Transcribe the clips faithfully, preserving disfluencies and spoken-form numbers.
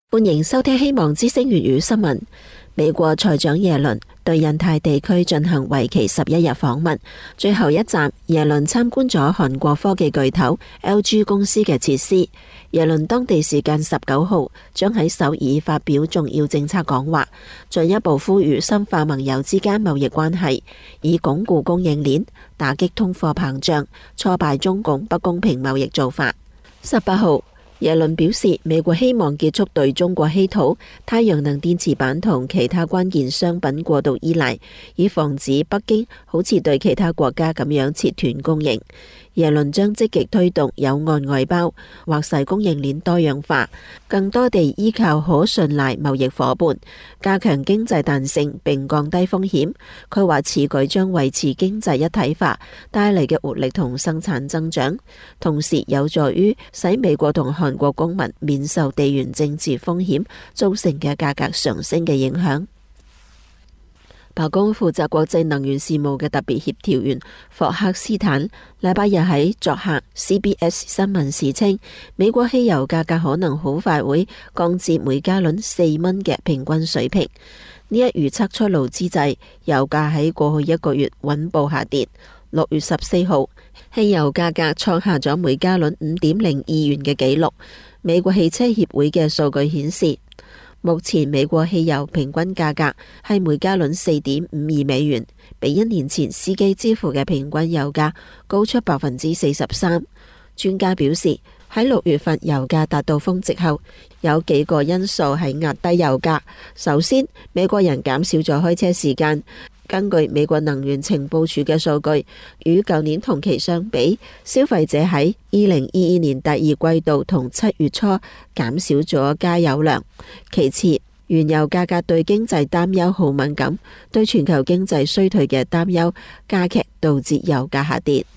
歡迎收聽希望之聲粵語新聞。美國財長耶倫對印太地區進行為期十一日訪問，最後一站耶倫參觀咗韓國科技巨頭 L G 公司嘅設施。耶倫當地時間十九號將喺首爾發表重要政策講話，進一步呼籲深化盟友之間貿易關係，以鞏固供應鏈，打擊通貨膨脹，挫敗中共不公平貿易做法。十八號耶倫表示，美國希望結束對中國稀土、太陽能電池板同其他關鍵商品過度依賴，以防止北京好似對其他國家咁樣切斷供應。耶倫將積極推動友岸外包，劃使供應鏈多樣化，更多地依靠可信賴貿易夥伴，加強經濟彈性並降低風險。佢話此舉將維持經濟一體化帶嚟嘅活力同生產增長，同時有助於使美國同韓國公民免受地緣政治風險造成嘅價格上升嘅影響。白宮負責國際能源事務嘅特別協調員霍克斯坦禮拜日喺作客 C B S 新聞時稱，美國汽油價格可能好快會降至每加侖四蚊嘅平均水平。呢一預測出爐之際，油價喺過去一個月穩步下跌。六月十四號，汽油價格創下咗每加侖五點零二元嘅紀錄。美國汽車協會嘅數據顯示，目前美國汽油平均價格係每加侖四點五二美元，比一年前司機支付嘅平均油價高出百分之四十三。專家表示，喺六月份油價達到峰值後，有幾個因素係壓低油價。首先，美國人減少咗開車時間。根據美國能源情報處嘅數據，與舊年同期相比，消費者喺二零二二年第二季度同七月初減少咗加油量。其次，原油價格對經濟擔憂好敏感，對全球經濟衰退嘅擔憂加劇，導致油價下跌。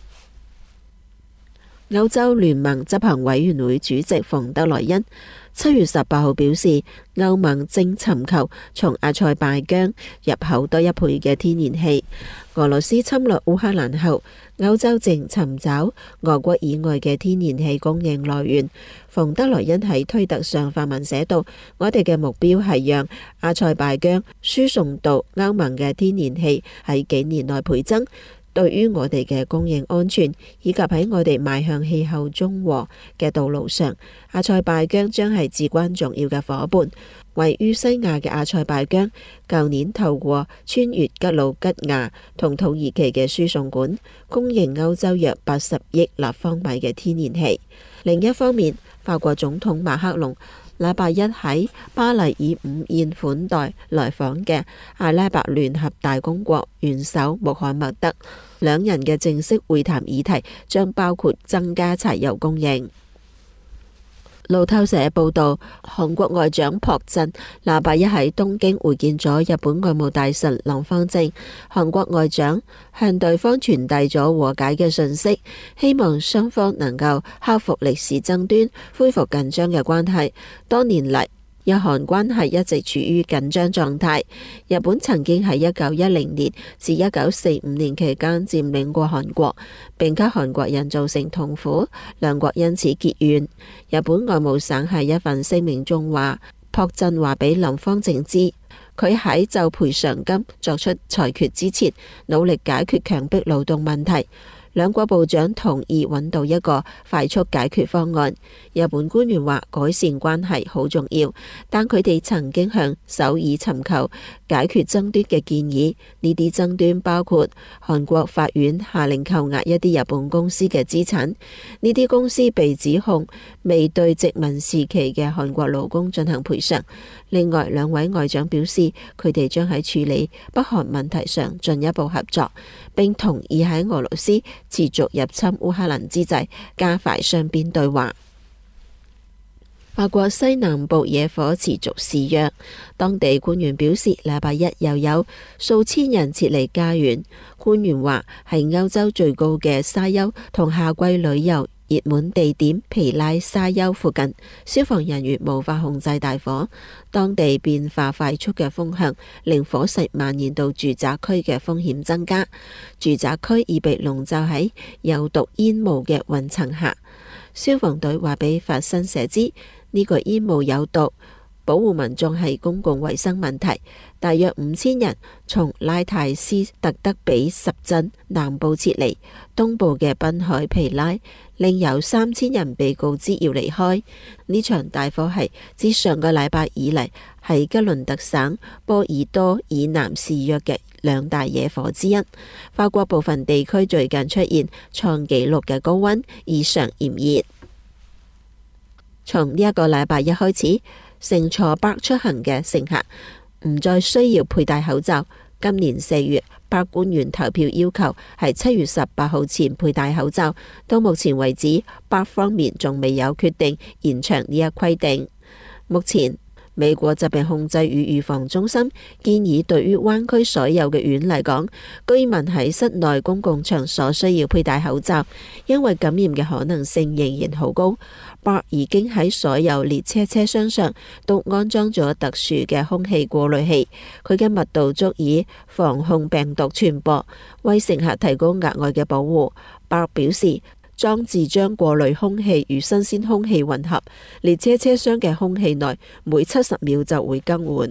歐洲聯盟執行委員會主席馮德萊恩七月十八號表示，歐盟正尋求從阿塞拜疆入口多一倍嘅天然氣。俄羅斯侵略烏克蘭後，歐洲正尋找俄國以外嘅天然氣供應來源。馮德萊恩喺推特上發文寫道：我哋嘅目標係讓阿塞拜疆輸送到歐盟嘅天然氣喺幾年內倍增。對於我哋嘅供應安全，以及喺我哋邁向氣候中和嘅道路上，阿塞拜疆將係至關重要嘅夥伴。位於西亞嘅阿塞拜疆，舊年透過穿越吉魯吉亞同土耳其嘅輸送管，供應歐洲約八十億立方米嘅天然氣。另一方面，法國總統馬克龍禮拜一喺巴黎以午宴款待來訪嘅阿拉伯聯合大公國元首穆罕默德，兩人嘅正式會談議題將包括增加柴油供應。路透社報道，韓國外長朴振禮拜一喺東京會見咗日本外務大臣林芳正，韓國外長向對方傳遞咗和解嘅訊息，希望雙方能夠克服歷史爭端，恢復緊張嘅關係。多年嚟，日韓關係一直處於緊張狀態。日本曾經喺一九一零年至一九四五年期間佔領過韓國，並給韓國人造成痛苦，兩國因此結怨。日本外務省喺一份聲明中話，朴振話俾林芳正知，佢喺就賠償金作出裁決之前，努力解決強迫勞動問題。兩國部長同意揾到一個快速解決方案。日本官員話改善關係好重要，但佢哋曾經向首爾尋求解決爭端嘅建議。呢啲爭端包括韓國法院下令扣押一啲日本公司嘅資產，呢啲公司被指控未對殖民時期嘅韓國勞工進行賠償。另外，兩位外長表示，佢哋將喺處理北韓問題上進一步合作，並同意喺俄羅斯持續入侵烏克蘭之際加快雙邊對話。法國西南部野火持續肆虐，當地官員表示，禮拜一又有數千人撤離家園。官員話，係歐洲最高嘅沙丘同夏季旅遊熱門地點皮拉沙丘附近，消防人員無法控制大火。當地變化快速嘅風向令火勢蔓延到住宅區嘅風險增加，住宅區已被籠罩喺有毒煙霧嘅雲層下。消防隊話俾法新社知，呢個煙霧有毒， 保護民眾係公共衛生問題。大約五千人從拉泰斯特德比什鎮南部撤離，東部嘅濱海皮拉另有三千人被告知要離開。呢場大火係自上個禮拜以嚟喺吉倫特省波爾多以南肆虐嘅兩大野火之一。法國部分地區最近出現創紀錄嘅高溫，異常炎熱。從呢一個禮拜一開始，乘坐巴出行嘅乘客唔再需要佩戴口罩。今年四月，巴官員投票要求喺七月十八號前佩戴口罩。到目前為止，巴方面仲未有決定延長呢一規定。目前，美國疾病控制與預防中心建議，對於灣區所有嘅縣嚟講，居民喺室內公共場所需要佩戴口罩，因為感染嘅可能性仍然好高。巴已經喺所有列車車廂上都安裝咗特殊嘅空氣過濾器，佢嘅密度足以防控病毒傳播，為乘客提供額外嘅保護。巴表示，裝置將過濾空氣與新鮮空氣混合，列車車廂嘅空氣內每七十秒就會更換。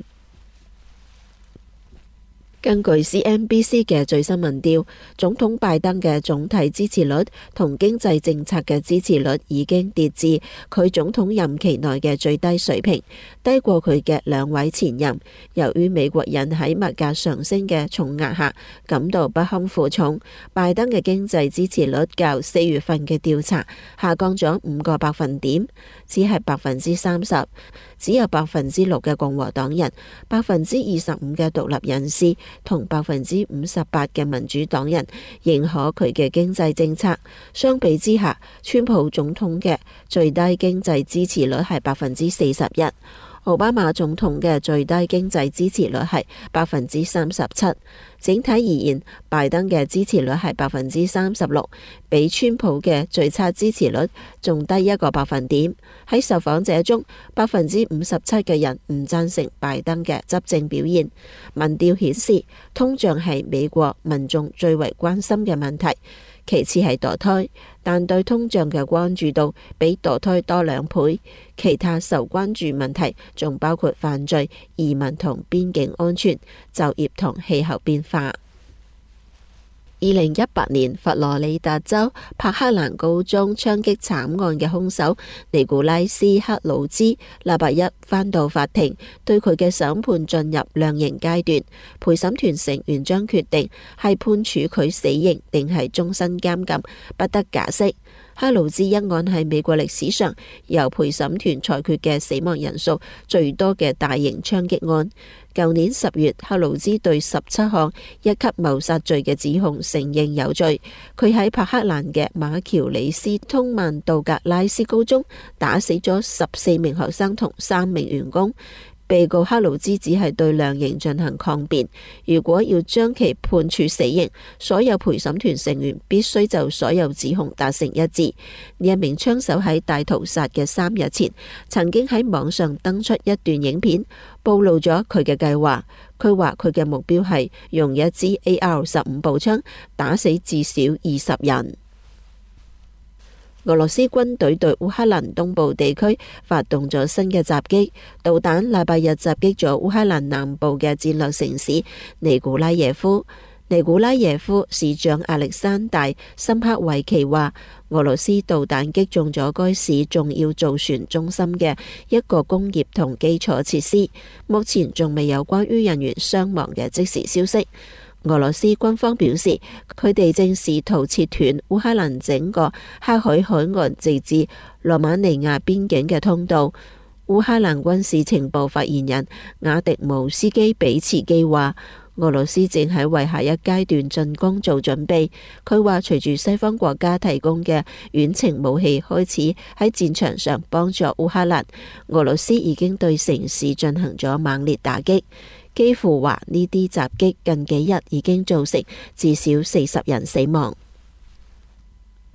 根據 C N B C 嘅最新民調，總統拜登嘅總體支持率同經濟政策嘅支持率已經跌至佢總統任期內嘅最低水平，低過佢嘅兩位前任。由於美國人喺物價上升嘅重壓下感到不堪負重，拜登嘅經濟支持率較四月份嘅調查下降咗五個百分點，只係百分之三十。只有百分之六嘅共和黨人、百分之二十五嘅獨立人士同百分之五十八嘅民主黨人認可佢嘅經濟政策。相比之下，川普總統嘅最低經濟支持率係百分之四十一。奧巴馬總統嘅最低經濟支持率係百分之三十七。整體而言，拜登嘅支持率係百分之三十六，比川普嘅最差支持率仲低一個百分點。喺受訪者中，百分之五十七嘅人唔贊成拜登嘅執政表現。民調顯示，通脹係美國民眾最為關心嘅問題，其次係墮胎，但對通脹嘅關注度比墮胎多兩倍。其他受關注問題仲包括犯罪、移民同邊境安全、就業同氣候變化。二零一八年佛羅里達州柏克蘭高中槍擊慘案嘅兇手尼古拉斯克魯茲禮拜一返到法庭，對佢嘅審判進入量刑階段。陪審團成員將決定係判處佢死刑定係終身監禁，不得假釋。克魯茲一案係美國歷史上由陪審團裁決嘅死亡人數最多嘅大型槍擊案。舊年十月，克魯茲對十七項一級謀殺罪嘅指控承認有罪。佢喺柏克蘭嘅馬喬里斯通曼道格拉斯高中打死咗十四名學生同三名員工。被告克魯茲只係對量刑進行抗辯。如果要將其判處死刑，所有陪審團成員必須就所有指控達成一致。呢一名槍手喺大屠殺嘅三日前，曾經喺網上登出一段影片，暴露咗佢嘅計劃。佢話佢嘅目標係用一支 A R 十五步槍打死至少二十人。俄羅斯軍隊對烏克蘭東部地區發動咗新嘅襲擊，導彈禮拜日襲擊咗烏克蘭南部嘅戰略城市尼古拉耶夫。尼古拉耶夫市長亞歷山大申克維奇話，俄羅斯導彈擊中咗該市重要造船中心嘅一個工業同基礎設施，目前仲未有關於人員傷亡嘅即時消息。俄羅斯軍方表示，佢哋正試圖切斷烏克蘭整個黑海海岸直至羅馬尼亞邊境嘅通道。烏克蘭軍事情報發言人瓦迪姆斯基比茨基話，俄羅斯正喺為下一階段進攻做準備。佢話，隨住西方國家提供嘅遠程武器開始喺戰場上幫助烏克蘭，俄羅斯已經對城市進行咗猛烈打擊。基輔話呢啲襲擊近幾日已經造成至少四十人死亡。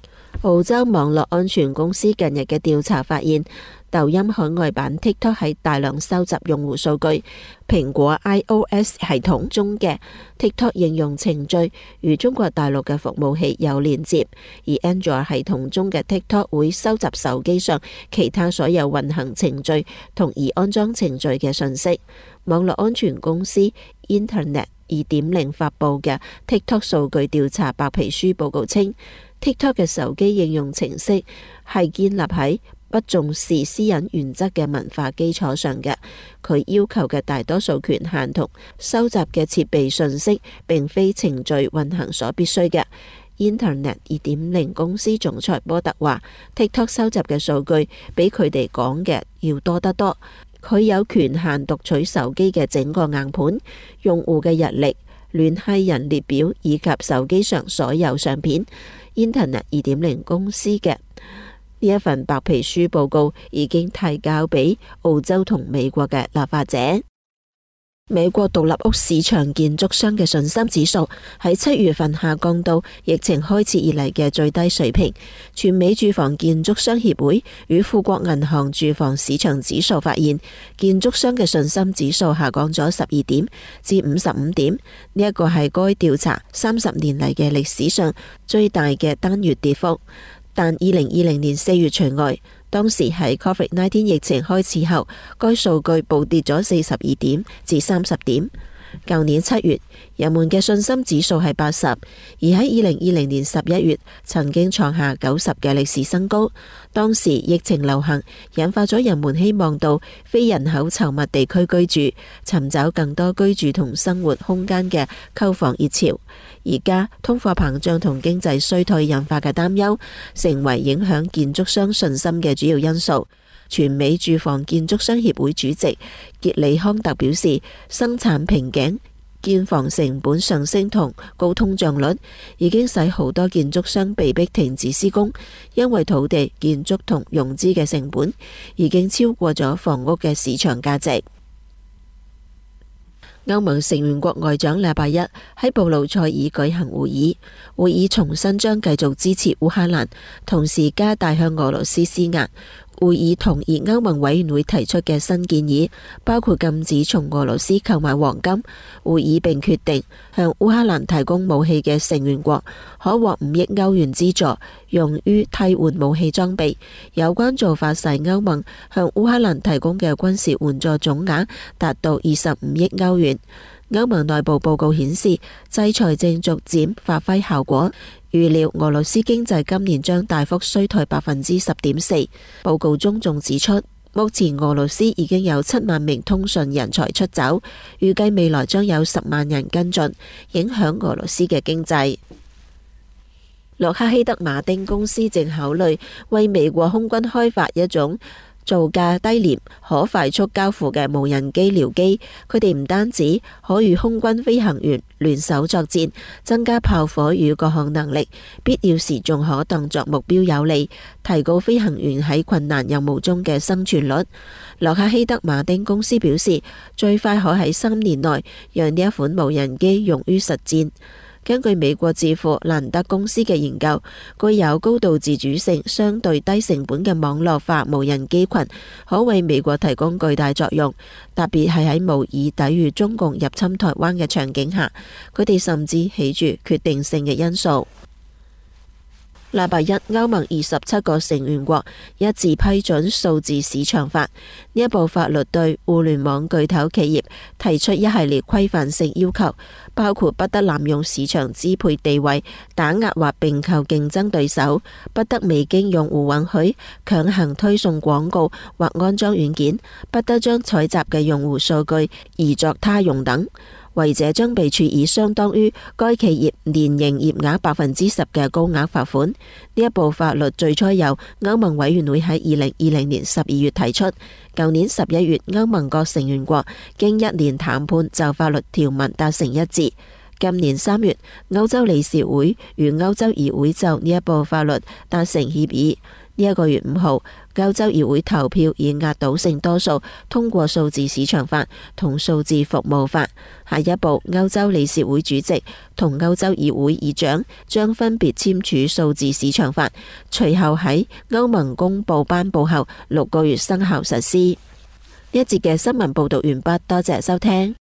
澳洲網絡安全公司近日嘅調查發現，抖音海外版 TikTok 喺大量收集用戶數據。蘋果 iOS 系統中嘅 TikTok 應用程序與中國大陸嘅服務器有連接，而 Android 系統中嘅 TikTok 會收集手機上其他所有運行程序同已安裝程序嘅信息。網絡安全公司 Internet 二點零發佈嘅 TikTok 數據調查白皮書報告稱，TikTok 嘅手機應用程式係建立喺不重視私隱原則嘅文化基礎上嘅，佢要求嘅大多數權限同收集嘅設備信息並非程序運行所必須嘅。Internet 二點零公司總裁波特話 ，TikTok 收集嘅數據比佢哋講嘅要多得多。佢有權限讀取手機嘅整個硬盤、用戶嘅日曆、聯繫人列表以及手機上所有相片。Internet 二點零公司嘅呢一份白皮書報告已經提交俾澳洲同美國嘅立法者。美國獨立屋市場建築商嘅信心指數喺七月份下降到疫情開始以嚟嘅最低水平。全美住房建築商協會與富國銀行住房市場指數發現，建築商嘅信心指數下降咗十二點至五十五點，呢一個係該調查三十年嚟嘅歷史上最大嘅單月跌幅。但二零二零年四月除外，當時喺 Covid 十九 疫情開始後，該數據暴跌咗四十二點至三十點。舊年七月，人們嘅信心指數係八十，而喺二零二零年十一月曾經創下九十嘅歷史新高。當時疫情流行，引發咗人們希望到非人口稠密地區居住，尋找更多居住同生活空間嘅購房熱潮。而家通貨膨脹同經濟衰退引發嘅擔憂，成為影響建築商信心嘅主要因素。全美住房建築商協會主席傑里康特表示，生產瓶頸、建房成本上升同高通脹率已經使好多建築商被迫停止施工，因為土地、建築同融資嘅成本已經超過咗房屋嘅市場價值。歐盟成員國外長禮拜一喺布魯塞爾舉行會議，會議重申將繼續支持烏克蘭，同時加大向俄羅斯施壓。會議同意歐盟委員會提出嘅新建議，包括禁止從俄羅斯購買黃金。會議並決定向烏克蘭提供武器嘅成員國可獲五億歐元資助，用於替換武器裝備。有關做法使歐盟向烏克蘭提供嘅軍事援助總額達到二十五億歐元。歐盟內部報告顯示，制裁正逐漸發揮效果，預料俄羅斯經濟今年將大幅衰退百分之十點四。報告中仲指出，目前俄羅斯已經有七萬名通訊人才出走，預計未來將有十萬人跟進，影響俄羅斯嘅經濟。洛克希德馬丁公司正考慮為美國空軍開發一種造價低廉、可快速交付嘅無人機僚機，佢哋唔單止可與空軍飛行員聯手作戰，增加炮火與各項能力，必要時仲可當作目標誘餌，提高飛行員喺困難任務中嘅生存率。洛克希德馬丁公司表示，最快可喺三年內讓呢一款無人機用於實戰。根據美國智庫蘭德公司嘅研究，具有高度自主性、相對低成本嘅網絡化無人機群可為美國提供巨大作用，特別係喺模擬抵禦中共入侵台灣嘅場景下，佢哋甚至起住決定性嘅因素。禮拜一，歐盟二十七個成員國一致批准數字市場法。呢一部法律對互聯網巨頭企業提出一系列規範性要求，包括不得濫用市場支配地位，打壓或併購競爭對手，不得未經用戶允許強行推送廣告或安裝軟件，不得將採集嘅用戶數據移作他用等。違者將被處以相當於該企業年營業額百分之十嘅高額罰款。呢一部法律最初由歐盟委員會喺二零二零年十二月提出，舊年十一月歐盟各成員國經一年談判就法律條文達成一致。今年三月，歐洲理事會與歐洲議會就呢一部法律達成協議。 呢一個月五號，歐洲議會投票以壓倒性多數通過數字市場法同數字服務法。下一步，歐洲理事會主席同歐洲議會議長將分別簽署數字市場法，隨後喺歐盟公布頒布後六個月生效實施。呢一節嘅新聞報道完畢，多謝收聽。